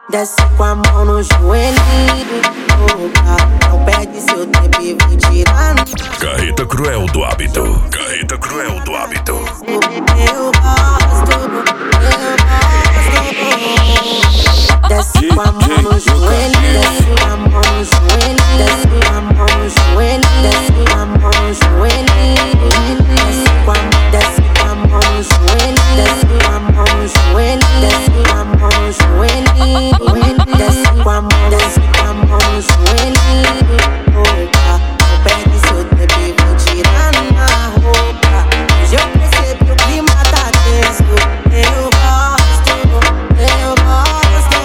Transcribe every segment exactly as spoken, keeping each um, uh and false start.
Desce com a mão no joelhinho, opa. Não perde seu tempo e vem tirando. Carreta Cruel do Hábito. Carreta Cruel do Hábito. Eu gosto, eu gosto. Desce com a mão no joelhinho, desce com a mão no joelhinho, desce com a mão no joelhinho, desce com a mão no joelhinho, desce com a mão, desce com a mão no joelhinho, desce com a mão no joelhinho, desce com a mão no joelhinho. Desce com a mão, desce com a mão no joelhinho, opa. Não perde seu tempo e vem tirando na roupa. Hoje eu percebi o clima tá tenso. Eu gosto, eu gosto.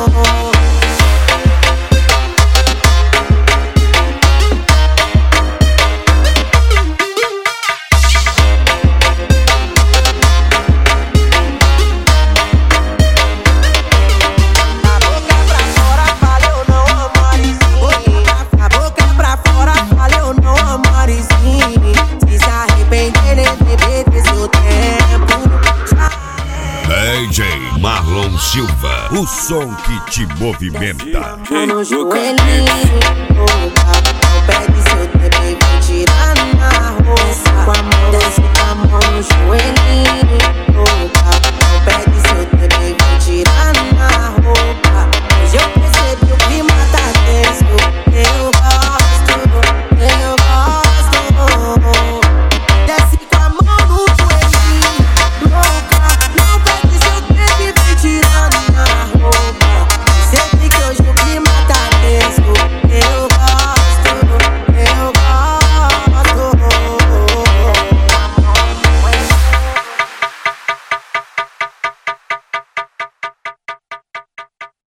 D J Marlon Silva, o som que te movimenta. No joelhinho, opa. Não perde seu tempo e vem tirando na roupa. Com a mão, desce com a mão no joelhinho, opa. Não perde seu tempo e vem tirando